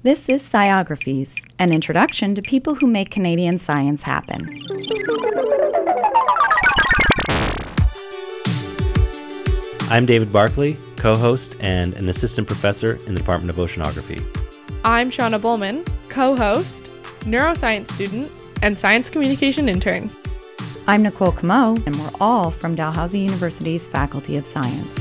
This is Sciographies, an introduction to people who make Canadian science happen. I'm David Barclay, co-host and an assistant professor in the Department of Oceanography. I'm Shauna Bullman, co-host, neuroscience student, and science communication intern. I'm Nicole Comeau, and we're all from Dalhousie University's Faculty of Science.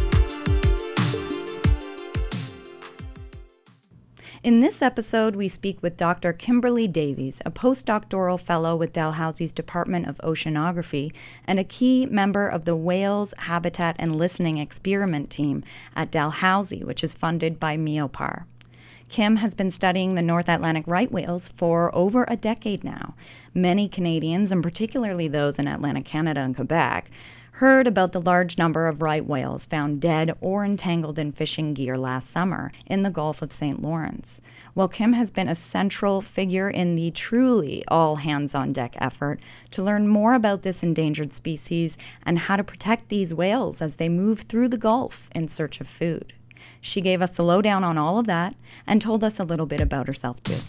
In this episode, we speak with Dr. Kimberly Davies, a postdoctoral fellow with Dalhousie's Department of Oceanography and a key member of the Whales Habitat and Listening Experiment team at Dalhousie, which is funded by MEOPAR. Kim has been studying the North Atlantic right whales for over a decade now. Many Canadians, and particularly those in Atlantic Canada and Quebec, heard about the large number of right whales found dead or entangled in fishing gear last summer in the Gulf of St. Lawrence. Well, Kim has been a central figure in the truly all-hands-on-deck effort to learn more about this endangered species and how to protect these whales as they move through the Gulf in search of food. She gave us the lowdown on all of that and told us a little bit about herself, too.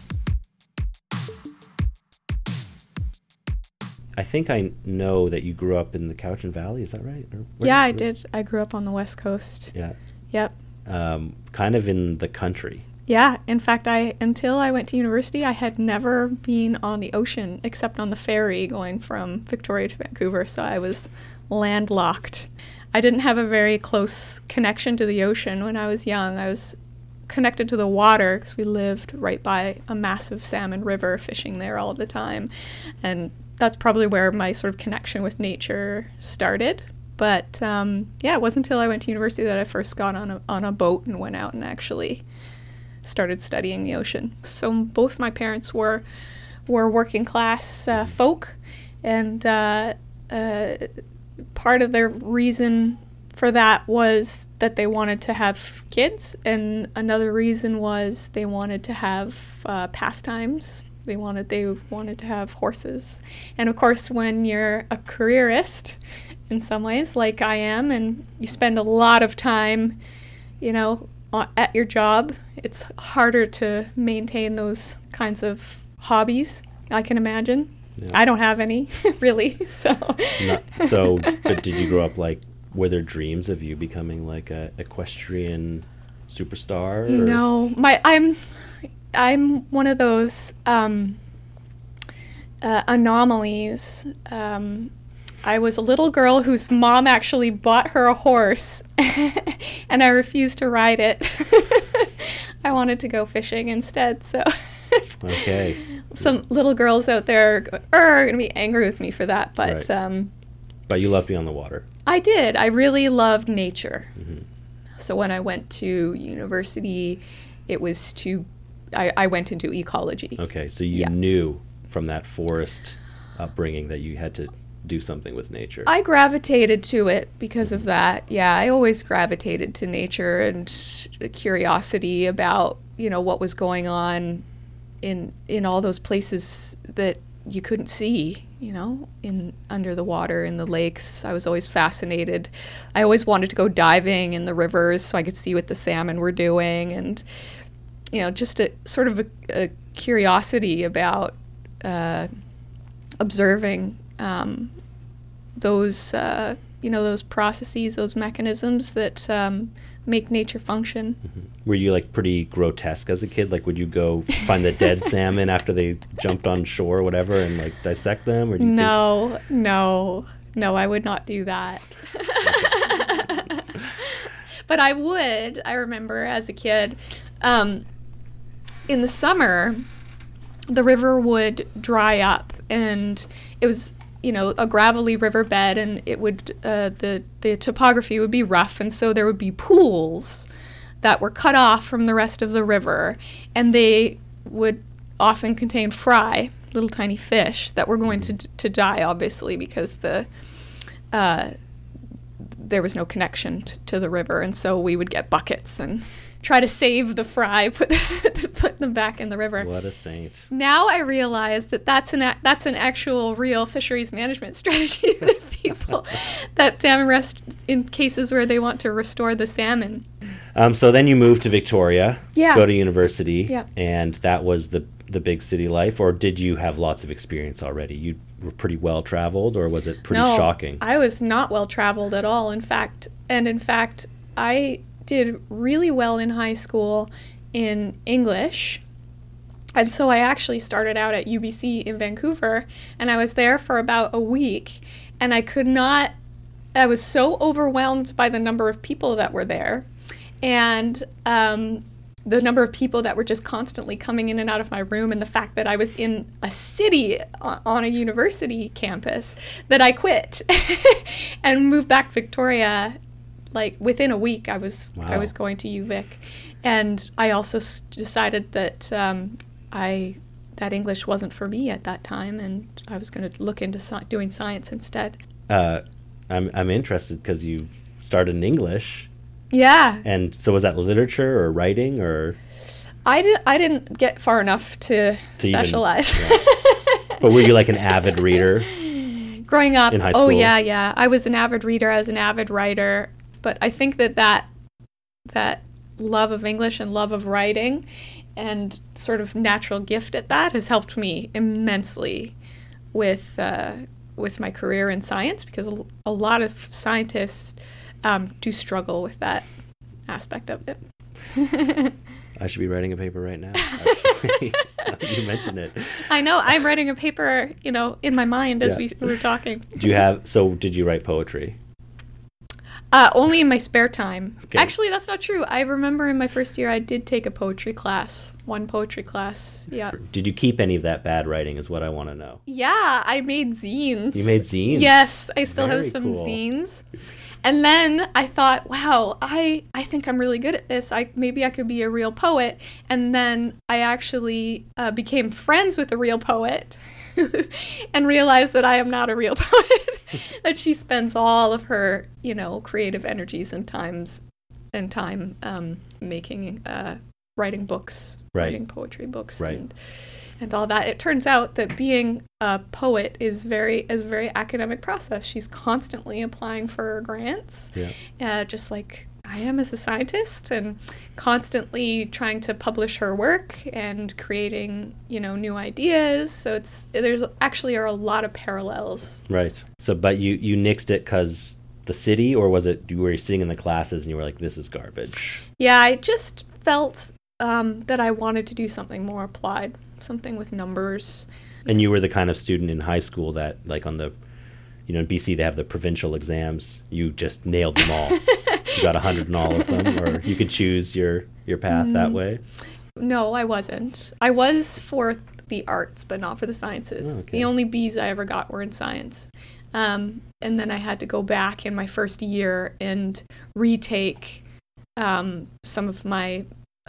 I think I know that you grew up in the Cowichan Valley, is that right? Yeah, I did. I grew up on the West Coast. Yeah. Yep. Kind of in the country. Yeah. In fact, until I went to university, I had never been on the ocean except on the ferry going from Victoria to Vancouver, so I was landlocked. I didn't have a very close connection to the ocean when I was young. I was connected to the water because we lived right by a massive salmon river, fishing there all the time. And that's probably where my sort of connection with nature started. But it wasn't until I went to university that I first got on a boat and went out and actually started studying the ocean. So both my parents were working class folk, and part of their reason for that was that they wanted to have kids, and another reason was they wanted to have pastimes. They wanted to have horses. And of course, when you're a careerist in some ways, like I am, and you spend a lot of time, at your job, it's harder to maintain those kinds of hobbies, I can imagine. Yeah. I don't have any, really, so. But did you grow up, were there dreams of you becoming like a equestrian superstar? Or? No, I'm one of those anomalies. I was a little girl whose mom actually bought her a horse, and I refused to ride it. I wanted to go fishing instead, so... Okay. Some little girls out there are going to be angry with me for that, but... Right. But you love being on the water. I did. I really loved nature. Mm-hmm. So when I went to university, it was I went into ecology. Okay, so you knew from that forest upbringing that you had to do something with nature. I gravitated to it because of that. Yeah, I always gravitated to nature and curiosity about, what was going on in all those places that you couldn't see, in under the water, in the lakes. I was always fascinated. I always wanted to go diving in the rivers so I could see what the salmon were doing, and just a sort of a curiosity about observing those processes, those mechanisms that make nature function. Mm-hmm. Were you pretty grotesque as a kid? Would you go find the dead salmon after they jumped on shore or whatever and dissect them? Or do you No, I would not do that. But I would. I remember as a kid, in the summer, the river would dry up, and it was, a gravelly riverbed, and it would, the topography would be rough, and so there would be pools that were cut off from the rest of the river, and they would often contain fry, little tiny fish that were going to die, obviously, because there was no connection to the river, and so we would get buckets and try to save the fry, put them back in the river. What a saint. Now I realize that that's an actual real fisheries management strategy that people, that salmon rest in cases where they want to restore the salmon. So then you moved to Victoria, Yeah. go to university, Yeah. and that was the big city life, or did you have lots of experience already? You were pretty well traveled, or was it pretty No, shocking? I was not well traveled at all. In fact, I did really well in high school in English. And so I actually started out at UBC in Vancouver, and I was there for about a week, and I was so overwhelmed by the number of people that were there, and the number of people that were just constantly coming in and out of my room, and the fact that I was in a city on a university campus, that I quit and moved back to Victoria. Like within a week, I was going to UVic, and I also decided that that English wasn't for me at that time, and I was going to look into doing science instead. I'm interested because you started in English. Yeah. And so was that literature or writing or? I didn't get far enough to specialize. But were you like an avid reader? Growing up, in high school? Oh yeah. I was an avid reader. I was an avid writer. But I think that love of English and love of writing and sort of natural gift at that has helped me immensely with my career in science, because a lot of scientists do struggle with that aspect of it. I should be writing a paper right now. Actually. You mentioned it. I know. I'm writing a paper, in my mind as we were talking. Did you write poetry? Only in my spare time. Okay. Actually, that's not true. I remember in my first year I did take one poetry class. Yeah. Did you keep any of that bad writing is what I want to know. Yeah, I made zines. You made zines? Yes, I still have Very some cool. zines. And then I thought, wow, I think I'm really good at this. Maybe I could be a real poet. And then I actually became friends with a real poet and realized that I am not a real poet, that she spends all of her, creative energies and time making, writing books, Right. writing poetry books, Right. and all that. It turns out that being a poet is a very academic process. She's constantly applying for grants, just like I am as a scientist, and constantly trying to publish her work and creating, new ideas. So there's actually are a lot of parallels. Right. So, but you nixed it because the city, or was it, were you sitting in the classes and you were like, this is garbage? Yeah, I just felt that I wanted to do something more applied, something with numbers. And you were the kind of student in high school that, like on the, in BC they have the provincial exams, you just nailed them all. You got 100 in all of them, or you could choose your path that way? No, I wasn't. I was for the arts, but not for the sciences. Oh, okay. The only B's I ever got were in science. And then I had to go back in my first year and retake some of my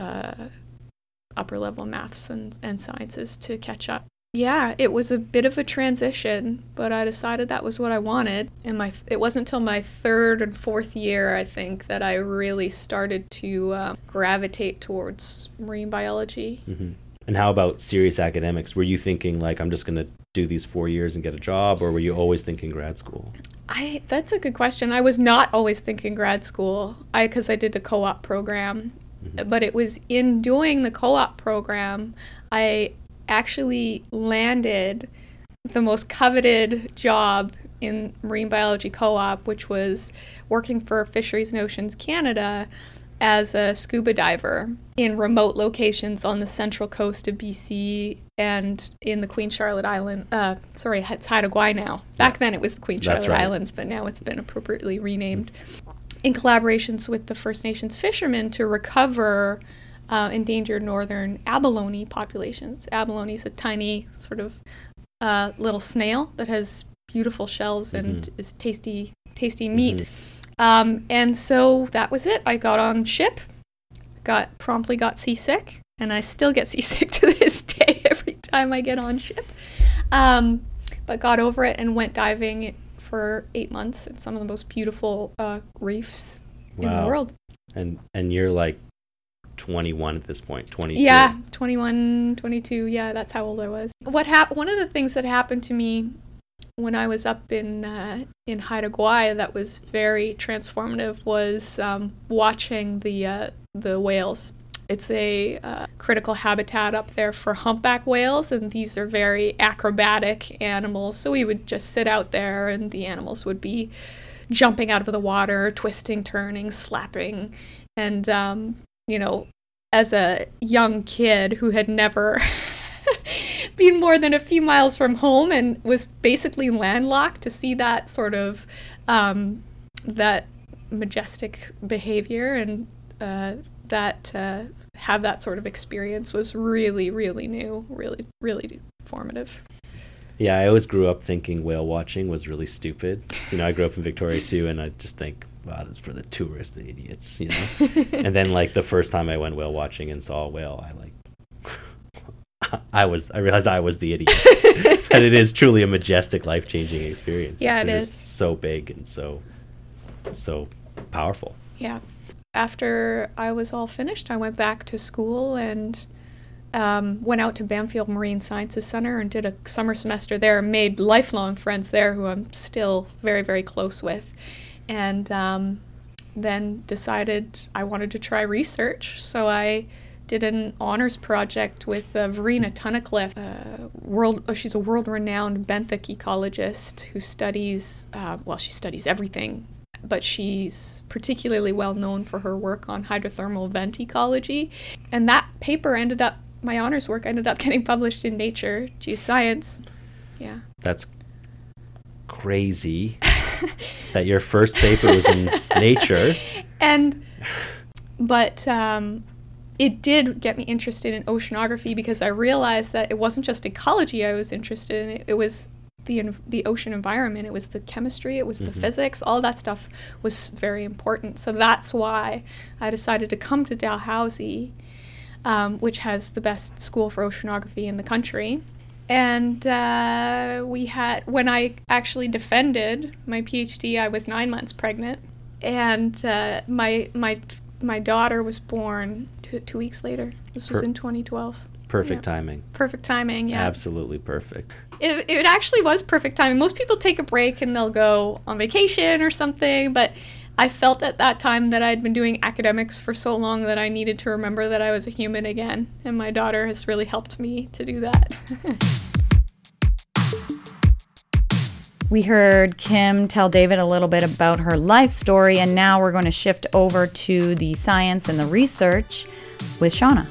upper level maths and sciences to catch up. Yeah, it was a bit of a transition, but I decided that was what I wanted. And it wasn't until my third and fourth year, I think, that I really started to gravitate towards marine biology. Mm-hmm. And how about serious academics? Were you thinking, like, I'm just going to do these 4 years and get a job, or were you always thinking grad school? That's a good question. I was not always thinking grad school, because I did a co-op program. Mm-hmm. But it was in doing the co-op program, I actually landed the most coveted job in marine biology co-op, which was working for Fisheries and Oceans Canada as a scuba diver in remote locations on the central coast of BC and in the Queen Charlotte Island. It's Haida Gwaii now. Back then it was the Queen Charlotte Islands, but now it's been appropriately renamed. In collaborations with the First Nations fishermen to recover endangered northern abalone populations. Abalone is a tiny sort of little snail that has beautiful shells and is tasty meat. And so that was it. I got on ship, promptly got seasick, and I still get seasick to this day every time I get on ship. But got over it and went diving for 8 months in some of the most beautiful reefs in the world. And you're like 21 at this point, 22. Yeah, 21, 22. Yeah, that's how old I was. One of the things that happened to me when I was up in Haida Gwaii that was very transformative was watching the whales. It's a critical habitat up there for humpback whales, and these are very acrobatic animals. So we would just sit out there, and the animals would be jumping out of the water, twisting, turning, slapping. And, as a young kid who had never been more than a few miles from home and was basically landlocked, to see that sort of, that majestic behavior and have that sort of experience was really, really new, really, really formative. Yeah, I always grew up thinking whale watching was really stupid. I grew up in Victoria too, and I just think, wow, that's for the tourists, the idiots, And then the first time I went whale watching and saw a whale, I realized I was the idiot. That it is truly a majestic, life-changing experience. Yeah, They're it is. Just so big and so powerful. Yeah. After I was all finished, I went back to school and went out to Bamfield Marine Sciences Center and did a summer semester there, made lifelong friends there who I'm still very, very close with. And then decided I wanted to try research. So I did an honors project with Verena Tunnicliffe, she's a world-renowned benthic ecologist who studies, she studies everything, but she's particularly well known for her work on hydrothermal vent ecology. And that paper my honors work ended up getting published in Nature Geoscience. Yeah. That's crazy that your first paper was in Nature. But it did get me interested in oceanography because I realized that it wasn't just ecology I was interested in. It was the ocean environment. It was the chemistry. It was the physics. All that stuff was very important. So that's why I decided to come to Dalhousie, which has the best school for oceanography in the country. And when I actually defended my PhD, I was 9 months pregnant. And my daughter was born 2 weeks later. This was in 2012. Perfect timing. Perfect timing, yeah. Absolutely perfect. It actually was perfect timing. Most people take a break and they'll go on vacation or something, but I felt at that time that I'd been doing academics for so long that I needed to remember that I was a human again, and my daughter has really helped me to do that. We heard Kim tell David a little bit about her life story, and now we're going to shift over to the science and the research with Shauna.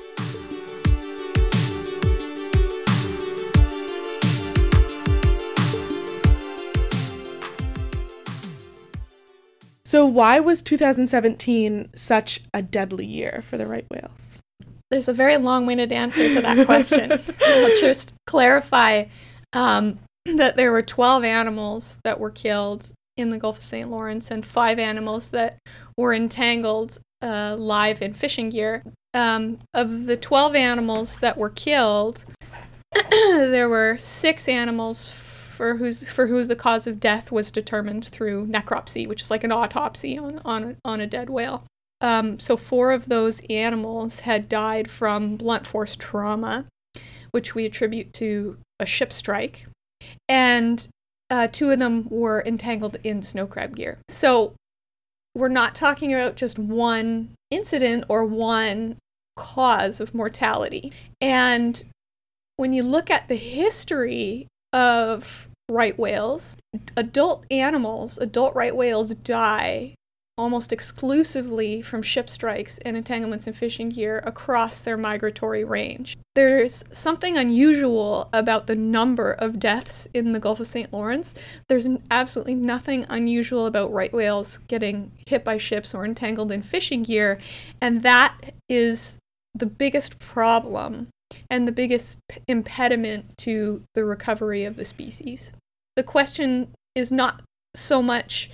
So why was 2017 such a deadly year for the right whales? There's a very long-winded answer to that question. I'll just clarify that there were 12 animals that were killed in the Gulf of St. Lawrence and 5 animals that were entangled live in fishing gear. Of the 12 animals that were killed, there were 6 animals for whose the cause of death was determined through necropsy, which is like an autopsy on a dead whale. So 4 of those animals had died from blunt force trauma, which we attribute to a ship strike, and 2 of them were entangled in snow crab gear. So we're not talking about just one incident or one cause of mortality. And when you look at the history of right whales, adult right whales die almost exclusively from ship strikes and entanglements in fishing gear across their migratory range. There's something unusual about the number of deaths in the Gulf of St. Lawrence. There's absolutely nothing unusual about right whales getting hit by ships or entangled in fishing gear, and that is the biggest problem and the biggest impediment to the recovery of the species. The question is not so much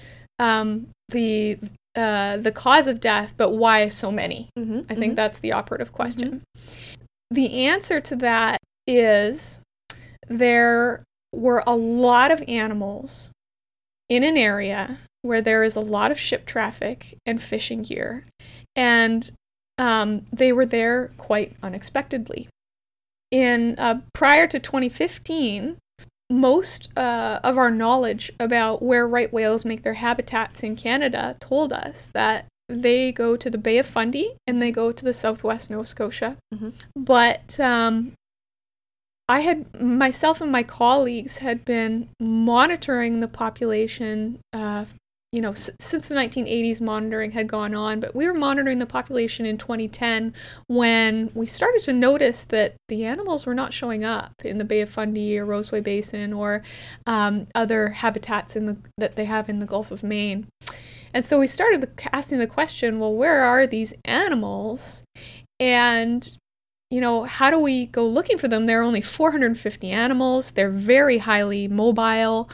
the cause of death, but why so many? I think that's the operative question. The answer to that is there were a lot of animals in an area where there is a lot of ship traffic and fishing gear, and they were there quite unexpectedly. Prior to 2015, most of our knowledge about where right whales make their habitats in Canada told us that they go to the Bay of Fundy and they go to the southwest Nova Scotia. Mm-hmm. But myself and my colleagues had been monitoring the population, since the 1980s monitoring had gone on, but we were monitoring the population in 2010 when we started to notice that the animals were not showing up in the Bay of Fundy or Roseway Basin or other habitats that they have in the Gulf of Maine. And so we started asking the question, well, where are these animals? And how do we go looking for them? There are only 450 animals. They're very highly mobile.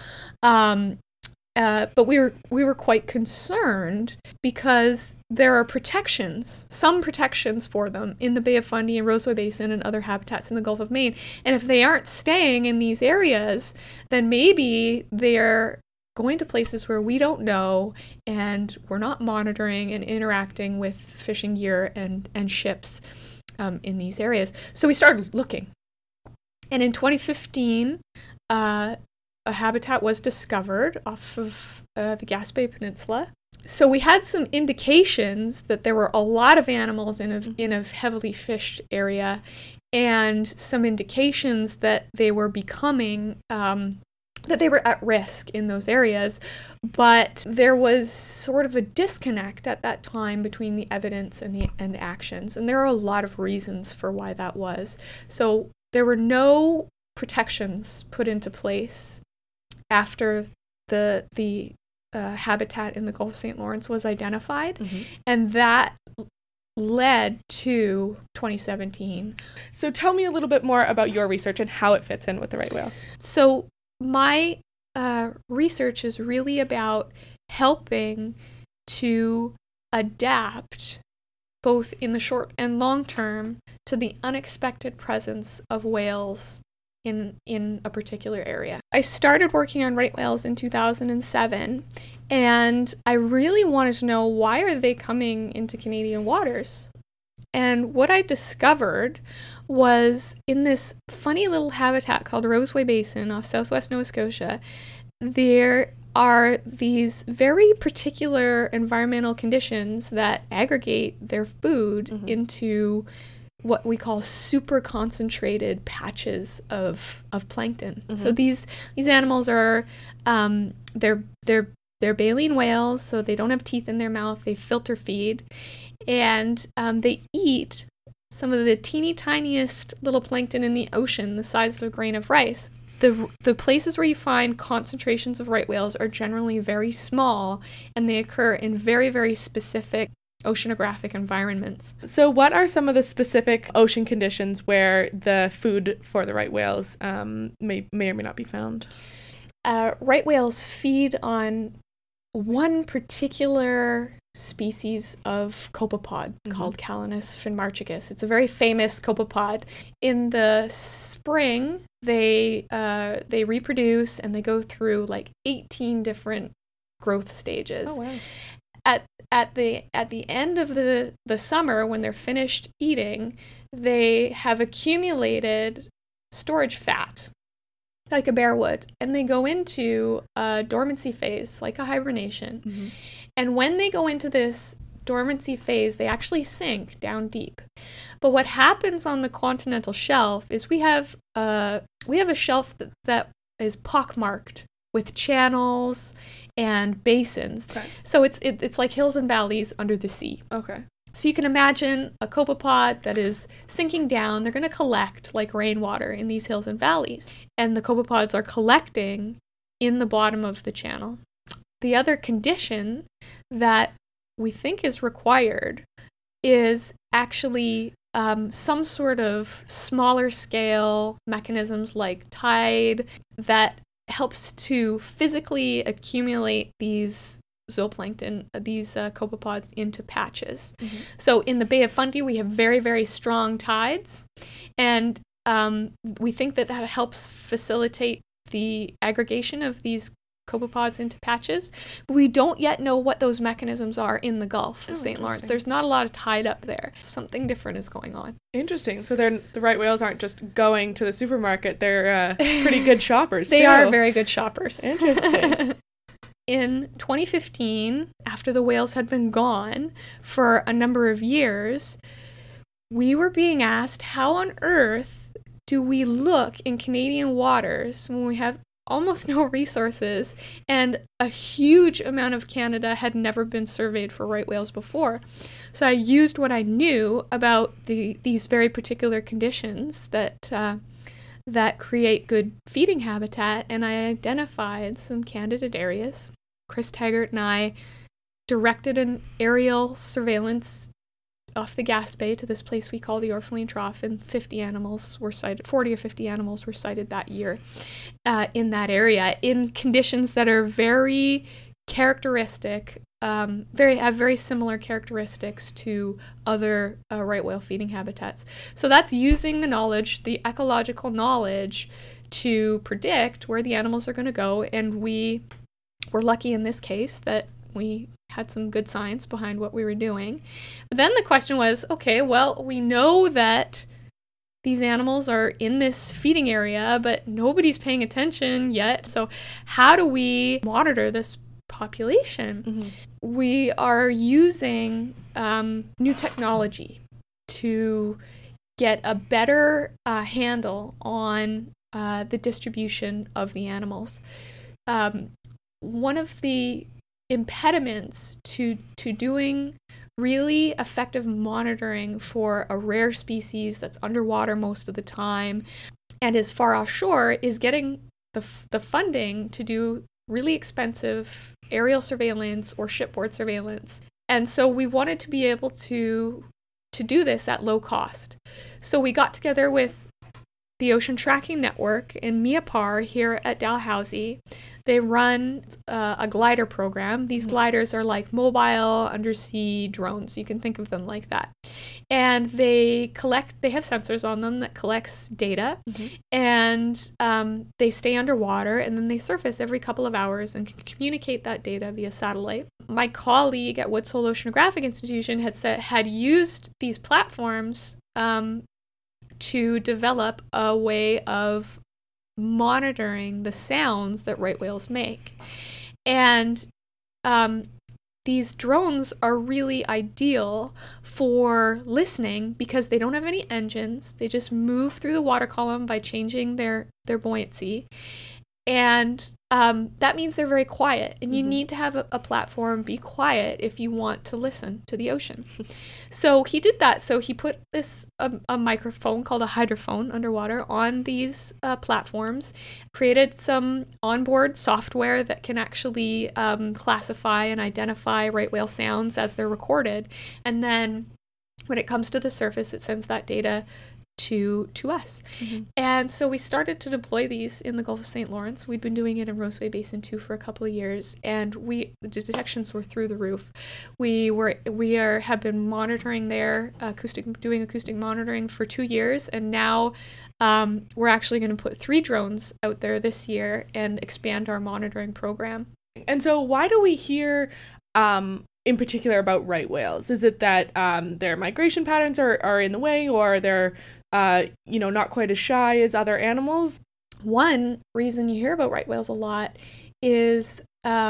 But we were quite concerned because there are some protections for them in the Bay of Fundy and Roseway Basin and other habitats in the Gulf of Maine. And if they aren't staying in these areas, then maybe they're going to places where we don't know and we're not monitoring and interacting with fishing gear and ships in these areas. So we started looking. And in 2015, a habitat was discovered off of the Gaspé Peninsula. So we had some indications that there were a lot of animals in a heavily fished area, and some indications that they were becoming that they were at risk in those areas. But there was sort of a disconnect at that time between the evidence and the actions, and there are a lot of reasons for why that was. So there were no protections put into place after the habitat in the Gulf of St. Lawrence was identified, mm-hmm. and that led to 2017. So tell me a little bit more about your research and how it fits in with the right whales. So my research is really about helping to adapt both in the short and long term to the unexpected presence of whales in a particular area. I started working on right whales in 2007, and I really wanted to know, why are they coming into Canadian waters? And what I discovered was, in this funny little habitat called Roseway Basin off southwest Nova Scotia, there are these very particular environmental conditions that aggregate their food mm-hmm. into what we call super concentrated patches of plankton. Mm-hmm. So these animals are they're baleen whales, so they don't have teeth in their mouth. They filter feed, and they eat some of the teeny tiniest little plankton in the ocean, the size of a grain of rice. The places where you find concentrations of right whales are generally very small, and they occur in very, very specific oceanographic environments. So what are some of the specific ocean conditions where the food for the right whales may or may not be found? Right whales feed on one particular species of copepod mm-hmm. called Calanus finmarchicus. It's a very famous copepod. In the spring, they reproduce, and they go through like 18 different growth stages. Oh, wow. At the end of the summer, when they're finished eating, they have accumulated storage fat, like a bear would, and they go into a dormancy phase, like a hibernation. Mm-hmm. And when they go into this dormancy phase, they actually sink down deep. But what happens on the continental shelf is we have a shelf that is pockmarked with channels and basins. Okay. So it's like hills and valleys under the sea. Okay. So you can imagine a copepod that is sinking down. They're going to collect like rainwater in these hills and valleys. And the copepods are collecting in the bottom of the channel. The other condition that we think is required is actually some sort of smaller scale mechanisms like tide that helps to physically accumulate these zooplankton, these copepods, into patches. Mm-hmm. So in the Bay of Fundy, we have very, very strong tides, and we think that helps facilitate the aggregation of these copepods into patches, but we don't yet know what those mechanisms are in the Gulf of St. Lawrence. There's not a lot of tide up there. Something different is going on. Interesting. So the right whales aren't just going to the supermarket. They're pretty good shoppers. They too. are very good shoppers. Interesting. In 2015, after the whales had been gone for a number of years, we were being asked, how on earth do we look in Canadian waters when we have almost no resources and a huge amount of Canada had never been surveyed for right whales before? So I used what I knew about these very particular conditions that create good feeding habitat, and I identified some candidate areas. Chris Taggart and I directed an aerial surveillance off the Gaspé to this place we call the Orpheline Trough, and 40 or 50 animals were sighted that year in that area in conditions that are very characteristic, have very similar characteristics to other right whale feeding habitats. So that's using the knowledge, the ecological knowledge, to predict where the animals are going to go, and we were lucky in this case that we had some good science behind what we were doing. But then the question was, okay, well, we know that these animals are in this feeding area, but nobody's paying attention yet. So how do we monitor this population? Mm-hmm. We are using new technology to get a better handle on the distribution of the animals. One of the impediments to doing really effective monitoring for a rare species that's underwater most of the time and is far offshore is getting the funding to do really expensive aerial surveillance or shipboard surveillance. And so we wanted to be able to do this at low cost. So we got together with the Ocean Tracking Network in Miapar here at Dalhousie. They run a glider program. These gliders are like mobile undersea drones. You can think of them like that. And they have sensors on them that collects data, and they stay underwater, and then they surface every couple of hours and can communicate that data via satellite. My colleague at Woods Hole Oceanographic Institution had used these platforms to develop a way of monitoring the sounds that right whales make. And these drones are really ideal for listening because they don't have any engines. They just move through the water column by changing their buoyancy. And that means they're very quiet. And you need to have a platform be quiet if you want to listen to the ocean. So he did that. So he put a microphone called a hydrophone underwater on these platforms, created some onboard software that can actually classify and identify right whale sounds as they're recorded. And then when it comes to the surface, it sends that data to us. And so we started to deploy these in the Gulf of St. Lawrence. We'd been doing it in Rose Bay Basin too for a couple of years, and the detections were through the roof. We have been monitoring there, doing acoustic monitoring for 2 years, and now we're actually going to put 3 drones out there this year and expand our monitoring program. And so why do we hear in particular about right whales? Is it that their migration patterns are in the way, or they're not quite as shy as other animals? One reason you hear about right whales a lot is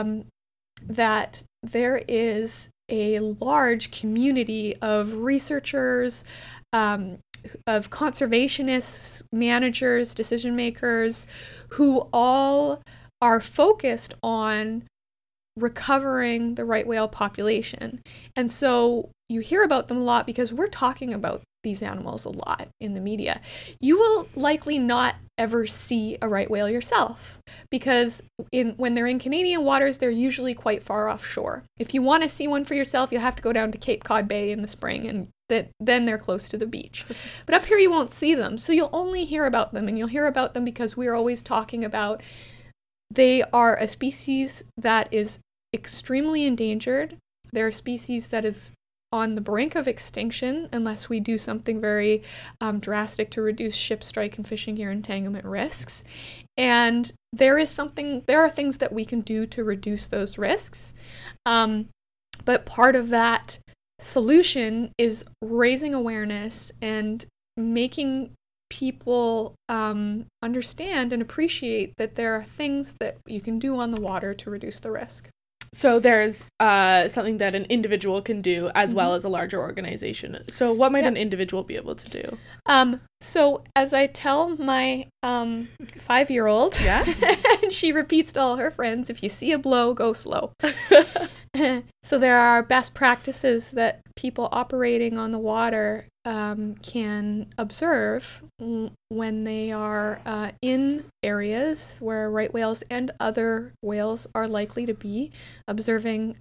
that there is a large community of researchers, of conservationists, managers, decision makers, who all are focused on recovering the right whale population. And so you hear about them a lot because we're talking about these animals a lot in the media. You will likely not ever see a right whale yourself because when they're in Canadian waters, they're usually quite far offshore. If you want to see one for yourself, you'll have to go down to Cape Cod Bay in the spring, and then they're close to the beach. But up here you won't see them, so you'll only hear about them, and you'll hear about them because we're always talking about they are a species that is extremely endangered. They're a species that is on the brink of extinction unless we do something very drastic to reduce ship strike and fishing gear entanglement risks. And there are things that we can do to reduce those risks. But part of that solution is raising awareness and making people understand and appreciate that there are things that you can do on the water to reduce the risk. So there's something that an individual can do as well as a larger organization. So what might an individual be able to do? So as I tell my 5-year-old, and she repeats to all her friends, if you see a blow, go slow. So there are best practices that people operating on the water can observe when they are in areas where right whales and other whales are likely to be, observing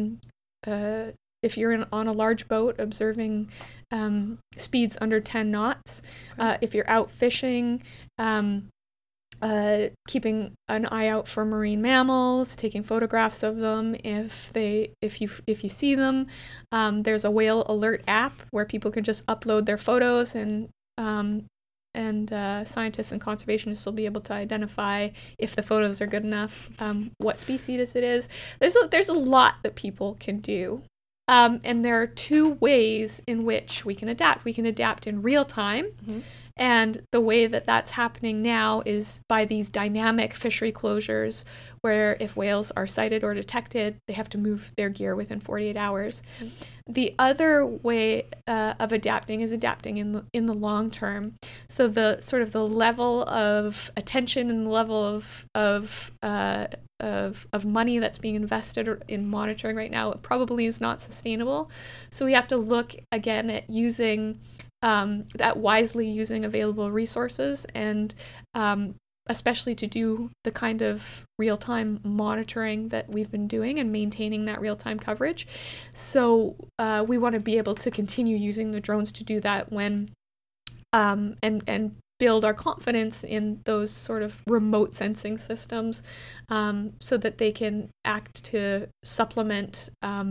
if you're on a large boat, observing speeds under 10 knots. If you're out fishing, keeping an eye out for marine mammals, taking photographs of them if you see them. There's a whale alert app where people can just upload their photos, and scientists and conservationists will be able to identify if the photos are good enough, what species it is. There's a lot that people can do. And there are 2 ways in which we can adapt. We can adapt in real time, and the way that that's happening now is by these dynamic fishery closures, where if whales are sighted or detected, they have to move their gear within 48 hours. The other way of adapting is adapting in the long term. So the sort of the level of attention and the level of money that's being invested in monitoring right now probably is not sustainable. So we have to look again at wisely using available resources, and especially to do the kind of real-time monitoring that we've been doing and maintaining that real-time coverage. So we want to be able to continue using the drones to do that when and build our confidence in those sort of remote sensing systems, so that they can act to supplement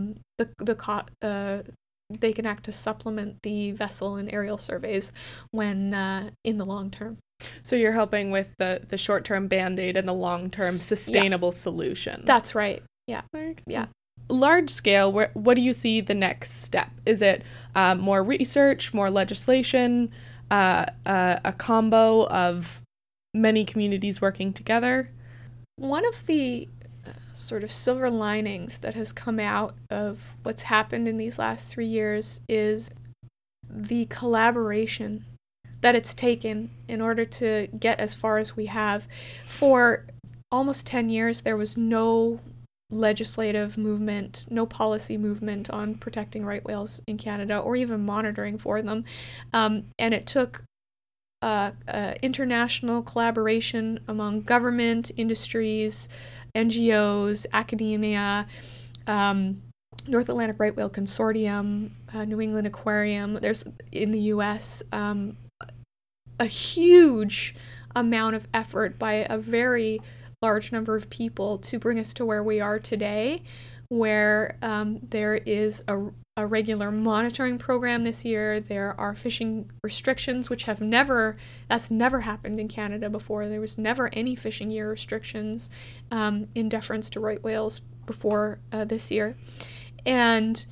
the vessel and aerial surveys when in the long term. So you're helping with the short-term Band-Aid and the long-term sustainable solution. That's right. Yeah. Yeah. Large scale, what do you see the next step? Is it more research, more legislation, a combo of many communities working together? One of the sort of silver linings that has come out of what's happened in these last 3 years is the collaboration that it's taken in order to get as far as we have. For almost 10 years, there was no legislative movement, no policy movement on protecting right whales in Canada or even monitoring for them. And it took international collaboration among government, industries, NGOs, academia, North Atlantic Right Whale Consortium, New England Aquarium. There's, in the U.S., a huge amount of effort by a very large number of people to bring us to where we are today, where there is a regular monitoring program this year. There are fishing restrictions, which that's never happened in Canada before. There was never any fishing year restrictions in deference to right whales before this year. And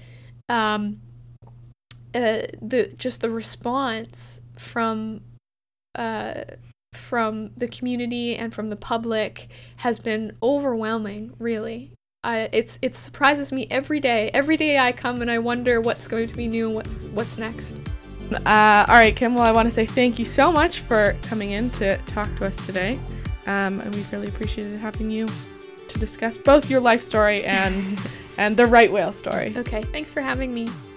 the response from the community and from the public has been overwhelming, really. It surprises me every day. Every day I come and I wonder what's going to be new and what's next. All right, Kim. Well, I want to say thank you so much for coming in to talk to us today. And we really appreciated having you to discuss both your life story and the right whale story. Okay, thanks for having me.